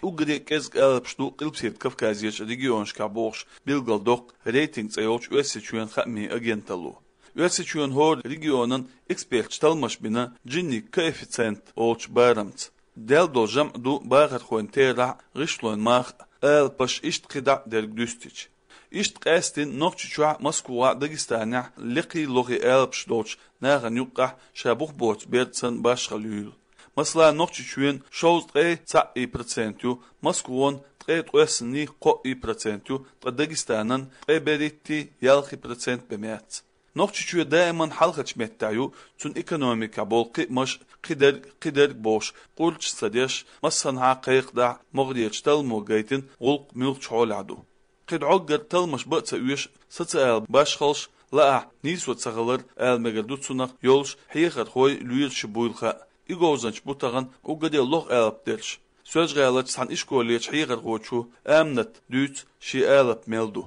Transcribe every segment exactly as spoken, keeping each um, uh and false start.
угри кез алпшту қилпсет Кавказияч регионшка бош билгалдок рейтинг цеоч өсечуен хами агенталу. Өсечуен хор регионын эксперт талмаш бина джинни коэффициент олч барамц. Дел должам ду багат хуентера ришлон мах алпаш ишт қида дергдюстич. Ишт قاستن نوچچوا مسكوا دغستانيا لقي لوغي البش دوچ ناغن يقع شابوخ بوت بيرتسن باشخليل مثلا نوچچوين شوز تري تسعة процента مسكوون تري توسني قوي процента دغستانن قبريتي يالخي процент بميات نوچچو دائما حلقچ متايو تون ايكونوميكا بولقي مش قدر قدر بوش قولچ صديش مسن حقيق دا مغريچتل موغيتن غلق ملچ حولادو قد عقر تلمش بقت ويش ستسأل باشخلش لا نيسو تسغلر المغردو تسنق يولش حيخت خوي لويل شبويلخا إيغوزنش بوتغن وقد يلوغ ألب درش سوز غالج سان إشكوليش حيخت خوشو آمنت دوت شي ألب ميلدو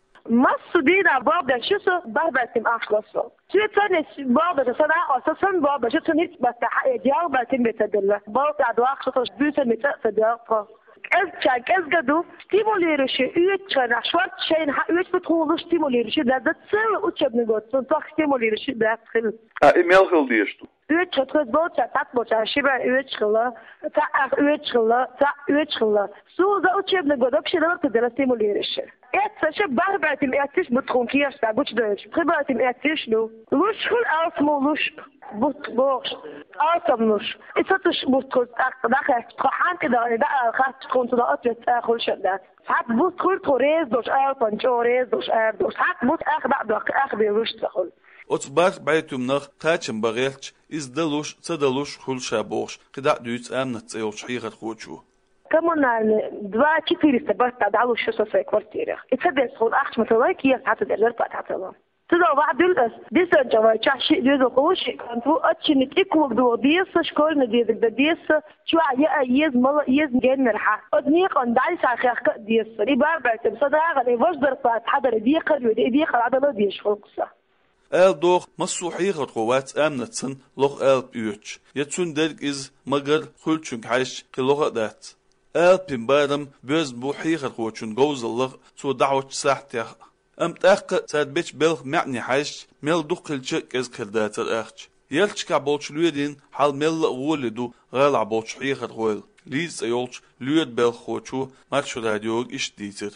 مصر دينا بابا شسو بابا تم أخلصو شو تاني بابا تصنع أساسا بابا شو تاني بس ديال باتم بتدل بابا عدو أخلصو بيوتا متأسدل Ez çak ez gadu stimuliruşı üç çana şvart şeyin üç betrolu stimuliruşı da da tsel uçabne gotsun tak stimuliruşı da khil. A email khil diyiştu. Üç çatız bolça tat bolça şiba üç khila ta üç khila ta üç khila. Su da uçabne godok şirar da stimuliruşı. Et saşı barbatim etiş mutronkiya sta buç döç. Pribatim etiş no. Luş khul asmoluş بوت بوش آسم نوش إستش بوت كل داخل خان كده ده خات كنت ده أطلع أخل شدات حت بوت كل توريز دوش آسم جوريز دوش آر دوش حت بوت أخ بعد أخ بيروش تخل أتبار بعتم نخ قاتم بغيرش إزدلوش صدلوش خل شابوش قدع دوت أمنت أيوش حيغة خوتشو كمان два четыре стабат дало шесть в квартирах. И это сон ахш маталайк я хата дер пататала. تدا بعد الأس ديسا جواي شاشي ديزو قوشي كانتو أتشني تيكو بدو ديسا شكول نديزك دا ديسا شو عيا يز ملا يز جن مرحا أدنيق أن دعي ساخيخ ديسا دي باربعت بصدا غالي وجدر فات حضر ديقر ودي ديقر عدلا ديش فلقصة آل دوغ مسوحي قوات آمنتسن لغ آل بيوتش يتسون درق إز مغر خلچون حيش قلوغ دات آل بمبارم بيز بوحي قوتشون قوز اللغ تو دعوة ساحتيخ أم تأخذ ساد بيش بلغ معني حاش ميل دقل شك إز كردات الأخش يلش كعبولش لويدين حال ميل غولدو غال عبولش حيخر غول ليز أيولش لويد بلغ خوشو ماتش راديوغ إش ديتر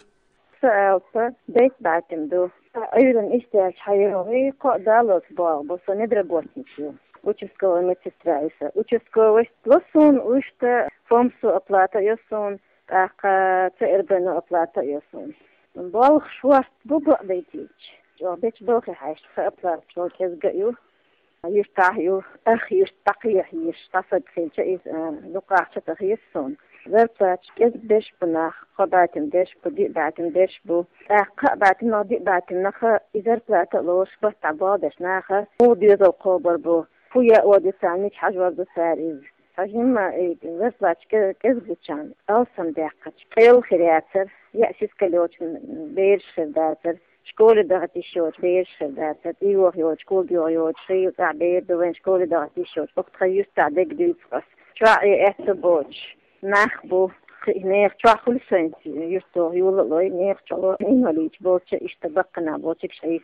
سألت بيت بعتم دو أيضا إشتاش حيوغي قا دالوس باغ بصا ندر بواتنشو участковая медсестра, участковый лосон, ушта фомсу оплата ёсон, ака цербену оплата ёсон. بالغ شوارت بوبا بيتيج جو بيت بوخي حاش فأبلغ جو كزقيو يرتاحيو أخي يرتقيه يشتصد خين شئيز لقاح شتخيصون ذرتاج كز بيش بناخ قباتم ديش بو دي باتم ديش بو أخا باتم نو دي باتم نخا إذا رتلاتا لوش بطعبادش ناخا مو ديزو قوبر بو فويا ودي سانيك حجوار دو ساريز فجمع ذرتاج كزقيتشان أوسم داقج قيل خرياتر يأسيس كلوش بير شرداتر شكول دغتي شوت بير شرداتر إيوه يوت شكول ديو يوت شيو تاع بير دوين شكول دغتي شوت وقت خيوس تاع ديك ديو فقس شواعي احتبوش ناخبو نيخ شواع كل سنة يرتو يولوي نيخ شواع إنوليج بوتش اشتبقنا بوتش شايف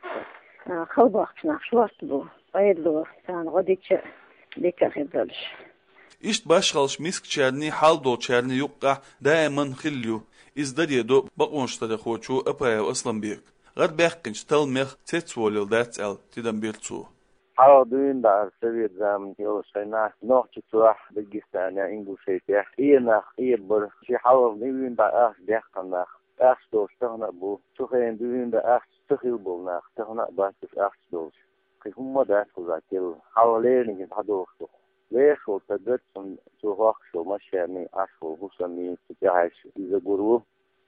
خلباخش ناخ شوارت بو ويدلو سان غديتش ديك خيبلش إشت باشغلش ميسك چرني حال دو چرني يقع دائما خليو إزدادي دو بقونشتر خوچو أبايو أصلا بيك غير بيحقنش تلميخ تتسوليل دات أل تدن بيرتسو حالا دوين دار سويت زامن يوشينا نوح تتوح بلجستانيا إنجو شيتيح إيه ناخ إيه بر شي حالا دوين دار أخ بيحقن ناخ أخ دوش تغنق بو تخين دوين دار أخ تخيل بو ناخ تغنق باسف أخ دوش كيهم دات خزاكيل حالا ليرنجن حدوخ دوخ ليشو تدرسن توخشو مشاني أشو هسمي تجاهش إذا قروا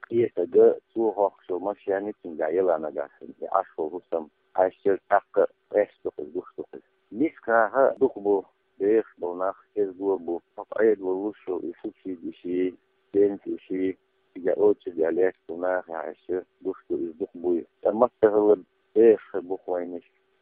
يتجا توخشو مشاني تنجايل أنا جالسين أشو هسم عشر أق إستوك دوستوك نسكها دخبو ليش بوناخ كذبو فقعد ولوشو يسوي بشيء بنتي شيء إذا أوتش جالس بوناخ عشر دوستو يدخبو أما تغلب إيش بخوينش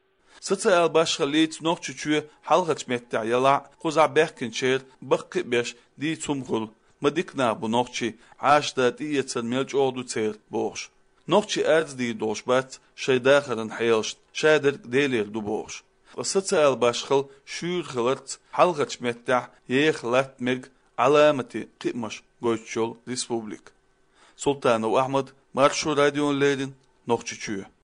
ستة باش خليت نوخ تشوي حلقة متع يلا قزع بحكن شير بقي بيش دي تمغل madikna bu noqçi aşda diyetsen melç oldu çert boş. Noqçi erz di doşbat şeydaxarın hayalşt şadir delir du boş. Sosyal başxıl şür xılart halgaç mettah yeğlatmeg alamati qitmaş goyçol respublik. Sultanov Ahmed Marşu Radyo'nun noqçi çüye.